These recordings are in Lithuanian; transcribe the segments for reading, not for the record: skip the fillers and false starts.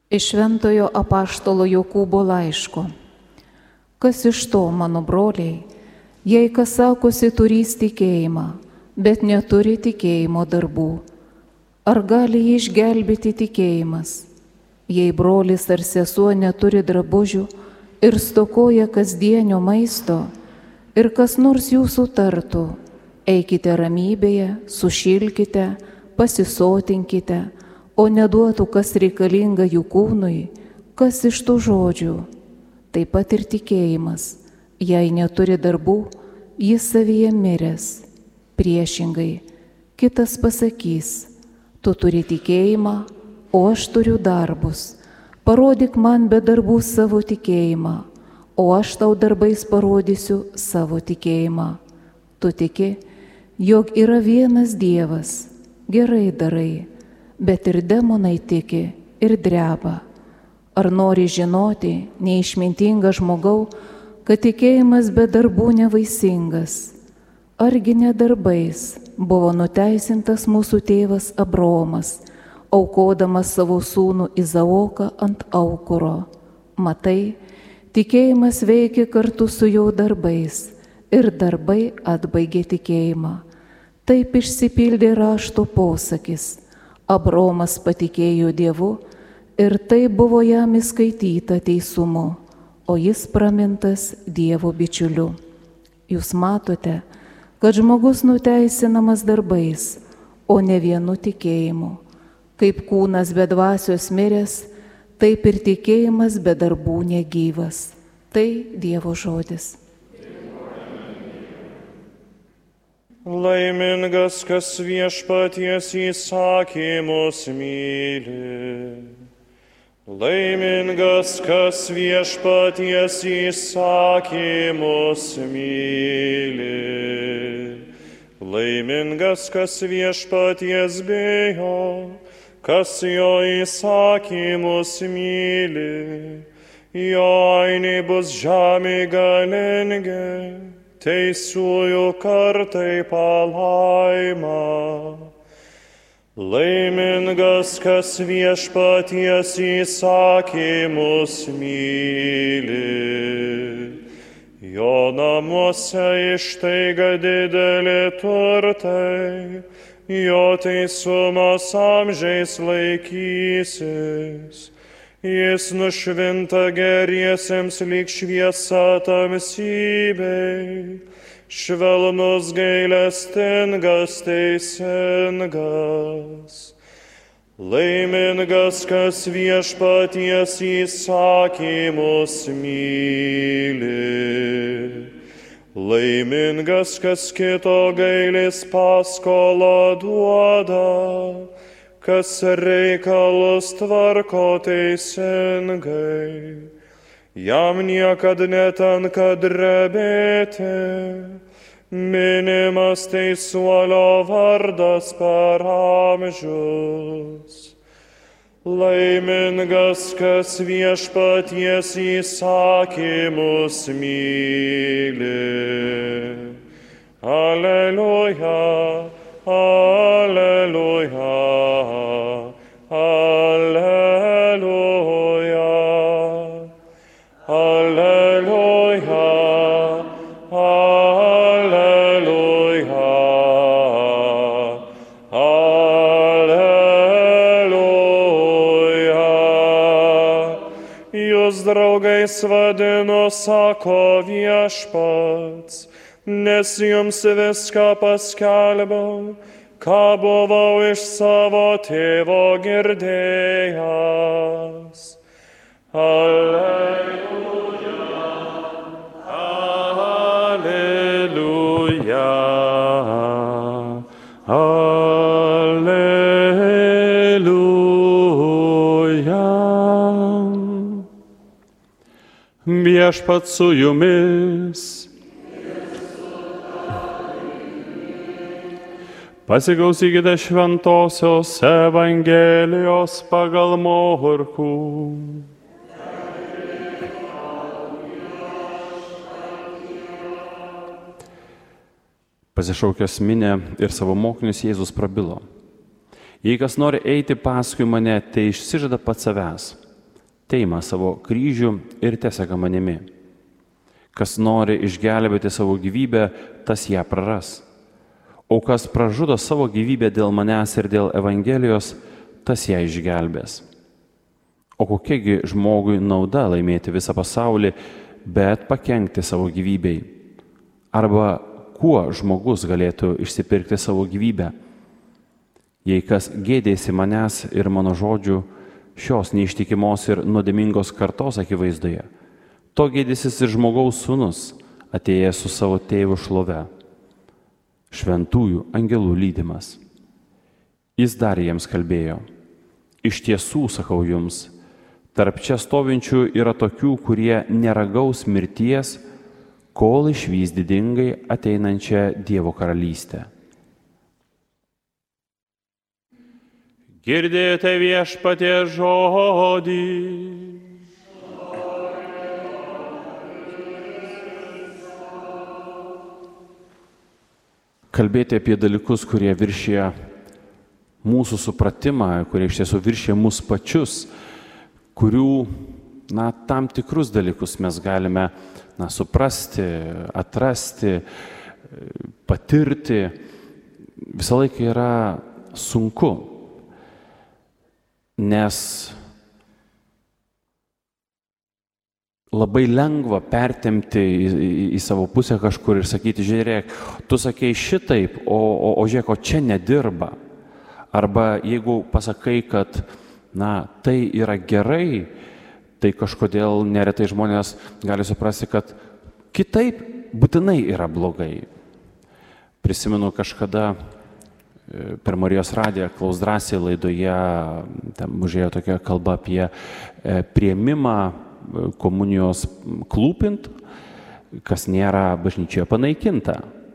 Iš Šventojo apaštalo Jokūbo laiško. Kas iš to, mano broliai, jei kas sakosi turys tikėjimą, bet neturi tikėjimo darbų? Ar gali jį išgelbėti tikėjimas? Jei brolis ar sesuo neturi drabužių ir stokoja kasdienio maisto, ir kas nors jūsų tartų, eikite ramybėje, sušilkite, pasisotinkite, o neduotų, kas reikalinga jų kūnui, kas iš tų žodžių. Taip pat ir tikėjimas, jei neturi darbų, jis savyje miręs. Priešingai, kitas pasakys, tu turi tikėjimą, o aš turiu darbus. Parodyk man be darbų savo tikėjimą, o aš tau darbais parodysiu savo tikėjimą. Tu tiki, jog yra vienas Dievas, gerai darai, bet ir demonai tiki ir dreba. Ar nori žinoti, neišmintinga žmogau, kad tikėjimas be darbų nevaisingas? Argi ne darbais buvo nuteisintas mūsų tėvas Abraomas, aukodamas savo sūnų Izaoką ant aukuro? Matai, tikėjimas veikia kartu su jo darbais, ir darbai atbaigė tikėjimą. Taip išsipildė rašto posakis: Abraomas patikėjo Dievu, ir tai buvo jam įskaityta teisumu, o jis pramintas Dievo bičiuliu. Jūs matote, kad žmogus nuteisinamas darbais, o ne vienu tikėjimu. Kaip kūnas be dvasios miręs, taip ir tikėjimas be darbų negyvas. Tai Dievo žodis. Laimingas, kas Viešpaties įsakymus myli. Laimingas, kas Viešpaties įsakymus myli. Laimingas, kas Viešpaties bijo, kas jo įsakymus myli. Jo ainiai bus žemė galingi, teisiųjų kartai palaima. Laimingas, kas Viešpaties įsakymus myli. Jo namuose ištaiga didelė turtai, jo teisumas amžiais laikysis. Jis nušvinta geriesiems lyg šviesa tamsybei, švelnus gailestingas teisingas. Laimingas, kas Viešpaties įsakymus myli. Laimingas, kas kito gailis paskolą duoda, kas reikalus tvarko teisingai. Jam niekad netenka drebėti, minimas teisuolio vardas per amžius. Laimingas, kas Viešpaties įsakymus myli. Aleliuja, aleliuja. Alleluja, alleluja, alleluja, alleluja. Jūs draugais vadinu, sako Viešpats, nes jums viską paskelbiau, ką buvau iš savo tėvo girdėjęs. Alleluja, alleluja, alleluja. Viešpats su jumis. Pasiklausykite Šventosios Evangelijos pagal Morkų. Pasišaukęs minią ir savo mokinius Jėzus prabilo: Jei kas nori eiti paskui mane, tai išsižada pats savęs, teima savo kryžių ir teseka manimi. Kas nori išgelbėti savo gyvybę, tas ją praras. O kas pražudo savo gyvybę dėl manęs ir dėl Evangelijos, tas ją išgelbės. O kokiagi žmogui nauda laimėti visą pasaulį, bet pakenkti savo gyvybei? Arba kuo žmogus galėtų išsipirkti savo gyvybę? Jei kas gėdėsi manęs ir mano žodžių, šios neištikimos ir nuodėmingos kartos akivaizdoje, to gėdysis ir žmogaus sūnus, atėjęs su savo tėvu šlove, šventųjų angelų lydimas. Jis dar jiems kalbėjo: iš tiesų sakau jums, tarp čia stovinčių yra tokių, kurie neragaus mirties, kol išvys didingai ateinančią Dievo karalystę. Girdėjote Viešpaties žodį. Kalbėti apie dalykus, kurie viršė mūsų supratimą, kurie iš tiesų viršė mus pačius, kurių, tam tikrus dalykus mes galime, suprasti, atrasti, patirti, visą laiką yra sunku, nes labai lengva pertempti į savo pusę kažkur ir sakyti: žiūrėk, tu sakei šitaip, o žiūrėk, o čia nedirba. Arba jeigu pasakai, kad tai yra gerai, tai kažkodėl neretai žmonės gali suprasti, kad kitaip būtinai yra blogai. Prisimenu kažkada per Marijos radiją Klaus drąsiai laidoje, ten užėjo tokia kalba apie priėmimą komunijos klūpint, kas nėra bažnyčioje panaikinta.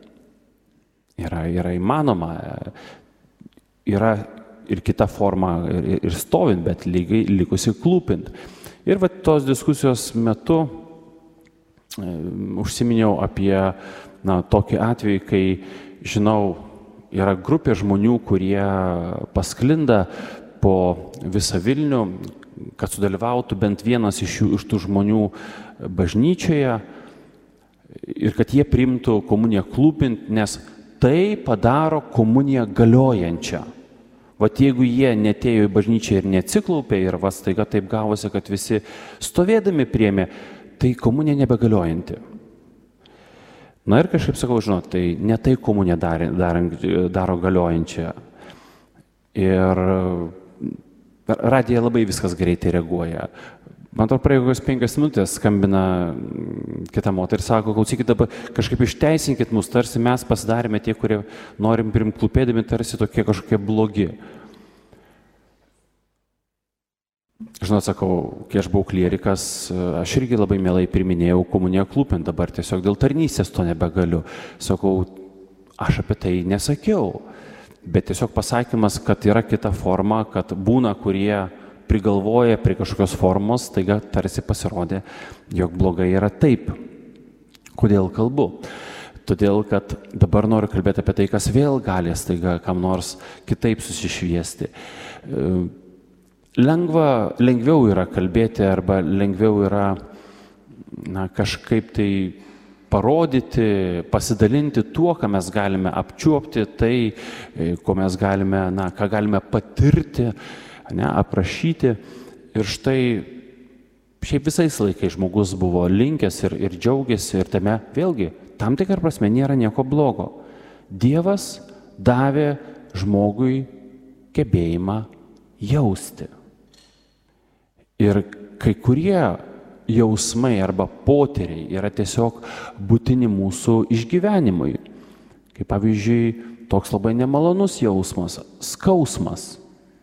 Yra įmanoma, yra ir kita forma ir stovint, bet lygiai likusi klūpint. Ir tos diskusijos metu užsiminiau apie tokį atvejį, kai žinau, yra grupė žmonių, kurie pasklinda po visą Vilnių, kad sudalyvautų bent vienas iš tų žmonių bažnyčioje ir kad jie priimtų komuniją klūpint, nes tai padaro komuniją galiojančią. Vat jeigu jie netėjo į bažnyčią ir neatsiklaupė ir staiga taip gavosi, kad visi stovėdami priėmė, tai komunija nebegaliojanti. Ir kažkaip sakau, žinot, tai ne tai komuniją daro galiojančią. Ir radija labai viskas greitai reaguoja. Man atrodo, praėjo kokios 5 minutės skambina kita moteris, sako: klausykit, dabar kažkaip išteissinkit mus, tarsi mes pasidarėme tie, kurie norim priimti klūpėdami, tarsi tokie kažkokie blogi. Žinot, sakau, kai aš buvau klierikas, aš irgi labai mielai priminėjau komuniją klūpint, dabar tiesiog dėl tarnystės to nebegaliu. Sakau, aš apie tai nesakiau, bet tiesiog pasakymas, kad yra kita forma, kad būna, kurie prigalvoja prie kažkokios formos, taiga tarsi pasirodė, jog blogai yra taip. Kodėl kalbu? Todėl, kad dabar noriu kalbėti apie tai, kas vėl gali staiga kam nors kitaip susišviesti. Lengviau yra kalbėti arba lengviau yra kažkaip tai parodyti, pasidalinti tuo, ką mes galime apčiuopti, tai, ko mes galime, ką galime patirti, aprašyti. Ir štai šiaip visais laikais žmogus buvo linkęs ir džiaugiasi ir tame vėlgi tam tikrą prasme nėra nieko blogo. Dievas davė žmogui gebėjimą jausti. Ir kai kurie jausmai arba potyriai yra tiesiog būtini mūsų išgyvenimui. Kaip pavyzdžiui, toks labai nemalonus jausmas – skausmas.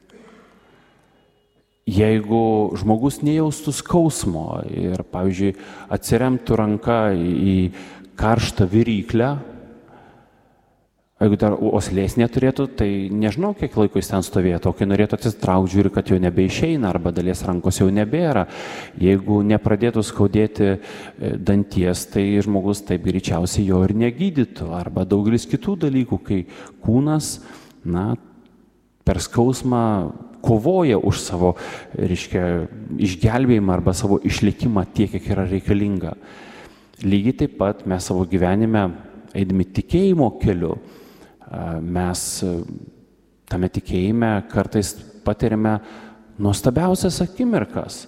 Jeigu žmogus nejaustų skausmo ir, pavyzdžiui, atsiremtų ranką į karštą viryklę, jeigu dar uoslės neturėtų, tai nežinau, kiek laiko jis ten stovėtų, o kai norėtų atsitraukti, žiūri, kad jau nebeišeina arba dalies rankos jau nebėra. Jeigu nepradėtų skaudėti danties, tai žmogus taip greičiausiai jo ir negydytų. Arba daugelis kitų dalykų, kai kūnas per skausmą kovoja už savo, išgelbėjimą arba savo išlikimą tiek, kiek yra reikalinga. Lygiai taip pat mes savo gyvenime, eidami tikėjimo keliu, mes tame tikėjime kartais patiriame nuostabiausias akimirkas.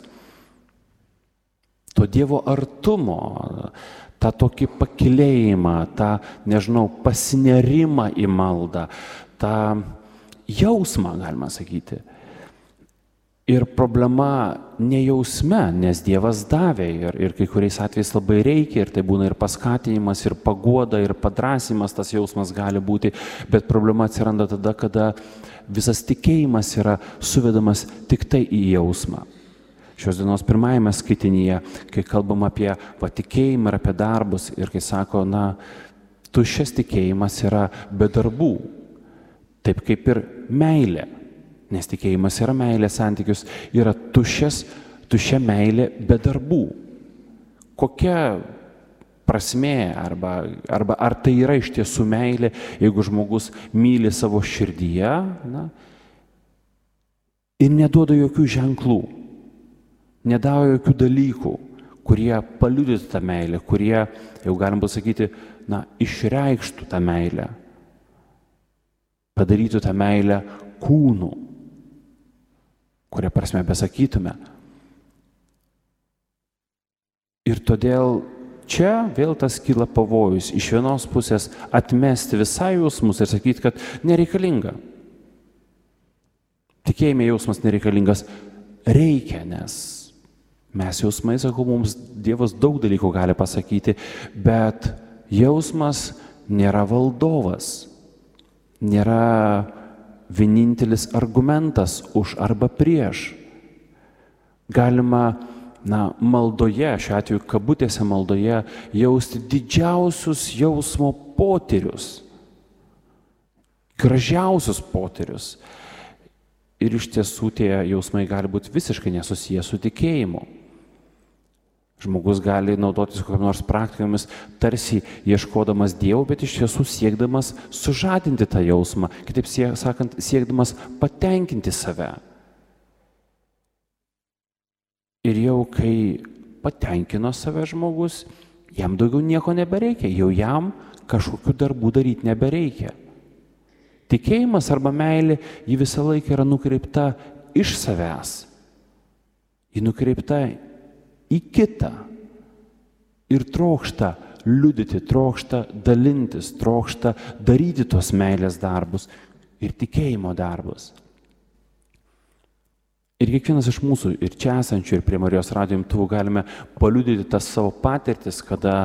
To Dievo artumo, tą tokį pakilėjimą, tą, pasinerimą į maldą, tą jausmą, galima sakyti. Ir problema ne jausme, nes Dievas davė ir kai kuriais atvejais labai reikia, ir tai būna ir paskatinimas, ir paguoda, ir padrasimas, tas jausmas gali būti, bet problema atsiranda tada, kada visas tikėjimas yra suvedamas tik tai į jausmą. Šios dienos pirmajame skaitinyje, kai kalbam apie tikėjimą ir apie darbus, ir kai sako, tuščias tikėjimas yra be darbų, taip kaip ir meilė. Nes tikėjimas yra meilės santykius, yra tuščia meilė be darbų. Kokia prasmė arba ar tai yra iš tiesų meilė, jeigu žmogus myli savo širdyje ir neduoda jokių ženklų, nedaro jokių dalykų, kurie paliudytų tą meilę, kurie, jau galim pasakyti, išreikštų tą meilę, padarytų tą meilę kūnu, kurią prasme besakytume. Ir todėl čia vėl tas kyla pavojus. Iš vienos pusės atmesti visai jausmus ir sakyti, kad nereikalinga. Tikėjime jausmas nereikalingas. Reikia, nes mes jausmai, sakau, mums Dievas daug dalykų gali pasakyti, bet jausmas nėra valdovas, nėra vienintelis argumentas už arba prieš. Galima, maldoje, šiuo atveju kabutėse maldoje, jausti didžiausius jausmo potyrius, gražiausius potyrius. Ir iš tiesų tie jausmai gali būti visiškai nesusiję su tikėjimu. Žmogus gali naudotis kokiam nors praktikomis, tarsi ieškodamas Dievo, bet iš tiesų siekdamas sužadinti tą jausmą, kitaip sakant, siekdamas patenkinti save. Ir jau kai patenkino save žmogus, jam daugiau nieko nebereikia, jau jam kažkokių darbų daryti nebereikia. Tikėjimas arba meilė, ji visą laiką yra nukreipta iš savęs. Ji nukreipta į kitą ir trokšta liudyti, trokšta dalintis, trokšta daryti tos meilės darbus ir tikėjimo darbus. Ir kiekvienas iš mūsų, ir čia esančių, ir prie Marijos radijo imtuvų galime paliudyti tas savo patirtis, kada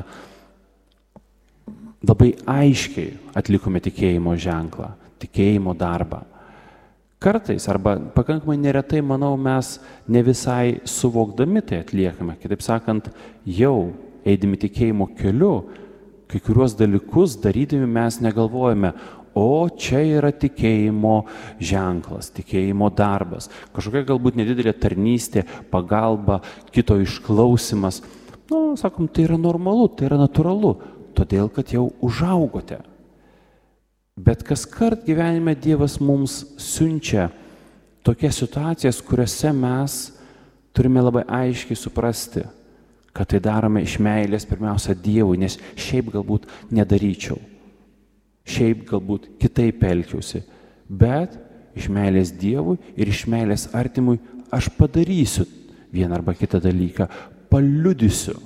labai aiškiai atlikome tikėjimo ženklą, tikėjimo darbą. Kartais arba pakankamai neretai, manau, mes ne visai suvokdami tai atliekame. Kitaip sakant, jau eidami tikėjimo keliu, kai kuriuos dalykus darydami mes negalvojame, o čia yra tikėjimo ženklas, tikėjimo darbas, kažkokia galbūt nedidelė tarnystė, pagalba, kito išklausimas. Sakom, tai yra normalu, tai yra natūralu, todėl kad jau užaugote. Bet kaskart gyvenime Dievas mums siunčia tokias situacijas, kuriuose mes turime labai aiškiai suprasti, kad tai darome iš meilės pirmiausia Dievui, nes šiaip galbūt nedaryčiau, šiaip galbūt kitaip elgiausi, bet iš meilės Dievui ir iš meilės artimui aš padarysiu vieną arba kitą dalyką, paliudysiu.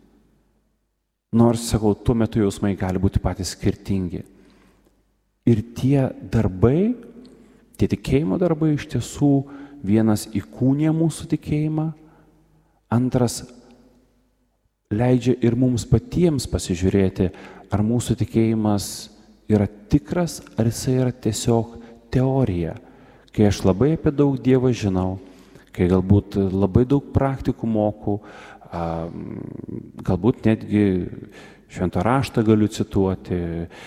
Nors, sakau, tuo metu jausmai gali būti patys skirtingi. Ir tie darbai, tie tikėjimo darbai iš tiesų vienas įkūnija mūsų tikėjimą, antras leidžia ir mums patiems pasižiūrėti, ar mūsų tikėjimas yra tikras, ar jisai yra tiesiog teorija. Kai aš labai apie daug Dievą žinau, kai galbūt labai daug praktikų moku, galbūt netgi švento raštą galiu cituoti,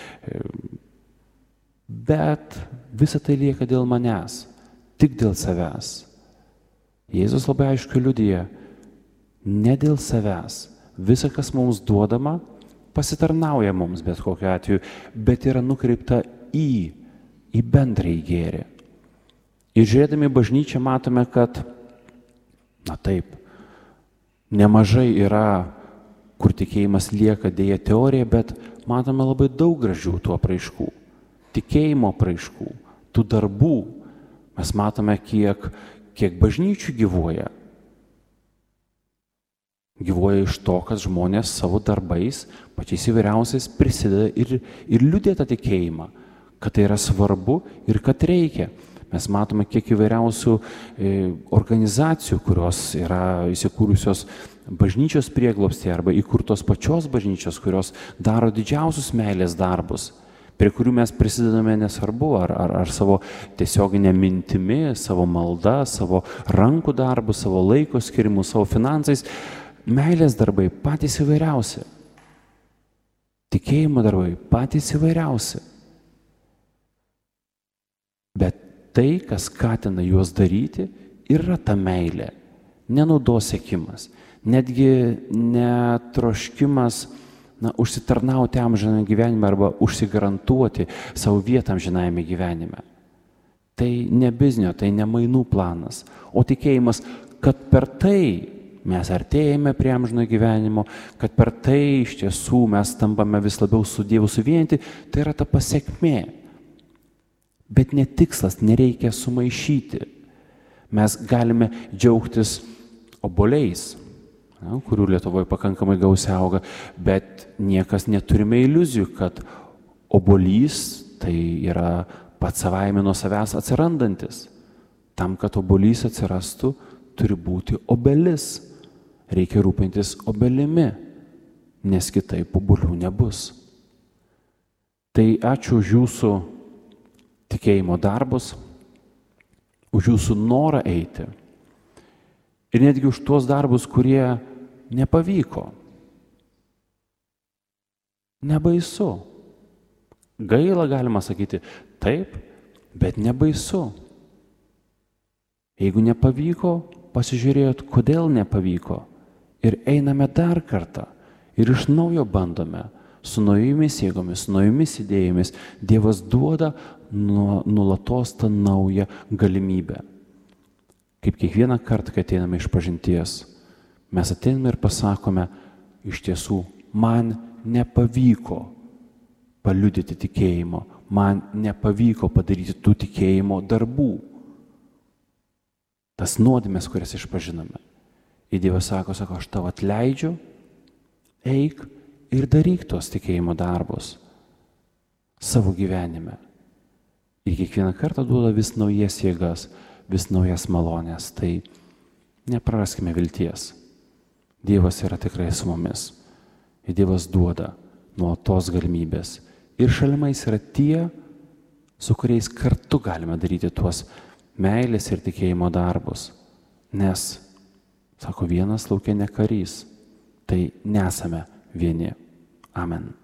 bet visa tai lieka dėl manęs, tik dėl savęs. Jėzus labai aiškiai liudija, ne dėl savęs. Visa, kas mums duodama, pasitarnauja mums bet kokiu atveju, bet yra nukreipta į bendrąjį gėrį. Ir žiūrėdami bažnyčią matome, kad, na taip, nemažai yra, kur tikėjimas lieka dėja teorija, bet matome labai daug gražių tų apraiškų, tikėjimo apraiškų, tų darbų. Mes matome, kiek bažnyčių gyvuoja. Gyvuoja iš to, kad žmonės savo darbais, pačiais įvairiausiais prisideda ir liudija tą tikėjimą, kad tai yra svarbu ir kad reikia. Mes matome, kiek įvairiausių organizacijų, kurios yra įsikūrusios bažnyčios prieglobstyje arba įkurtos pačios bažnyčios, kurios daro didžiausius meilės darbus, prie kurių mes prisidedame nesvarbu, ar savo tiesioginę mintimi, savo malda, savo rankų darbu, savo laiko skirimu, savo finansais. Meilės darbai patys įvairiausi. Tikėjimo darbai patys įvairiausi. Bet tai, kas skatina juos daryti, yra ta meilė, ne naudos siekimas, netgi netroškimas užsitarnauti amžiname gyvenime arba užsigarantuoti savo vietą amžinajame gyvenime. Tai ne biznio, tai ne mainų planas, o tikėjimas, kad per tai mes artėjame prie amžino gyvenimo, kad per tai iš tiesų mes tampame vis labiau su Dievu suvienyti, tai yra ta pasekmė. Bet ne tikslas, nereikia sumaišyti. Mes galime džiaugtis obuoliais, kurių Lietuvoje pakankamai gausiai auga, bet niekas neturime iliuzijų, kad obuolys tai yra pats savaime nuo savęs atsirandantis. Tam, kad obuolys atsirastų, turi būti obelis. Reikia rūpintis obelimi, nes kitaip obuolių nebus. Tai ačiū už jūsų tikėjimo darbus, už jūsų norą eiti ir netgi už tuos darbus, kurie nepavyko. Nebaisu. Gaila galima sakyti, taip, bet nebaisu. Jeigu nepavyko, pasižiūrėjot, kodėl nepavyko ir einame dar kartą ir iš naujo bandome su naujomis jėgomis, su naujomis idėjomis. Dievas duoda nuolatos tą naują galimybę. Kaip kiekvieną kartą, kai ateiname iš pažinties, mes ateiname ir pasakome, iš tiesų, man nepavyko paliudyti tikėjimo, man nepavyko padaryti tų tikėjimo darbų. Tas nuodėmes, kurias išpažinome. Ir Dievas sako, aš tau atleidžiu, eik ir daryk tuos tikėjimo darbus savo gyvenime. Ir kiekvieną kartą duoda vis naujas jėgas, vis naujas malonės. Tai nepraraskime vilties. Dievas yra tikrai su mumis. Ir Dievas duoda nuolatos galimybės. Ir šalimais yra tie, su kuriais kartu galime daryti tuos meilės ir tikėjimo darbus. Nes, sako, vienas lauke ne karys. Tai nesame vieni. Amen.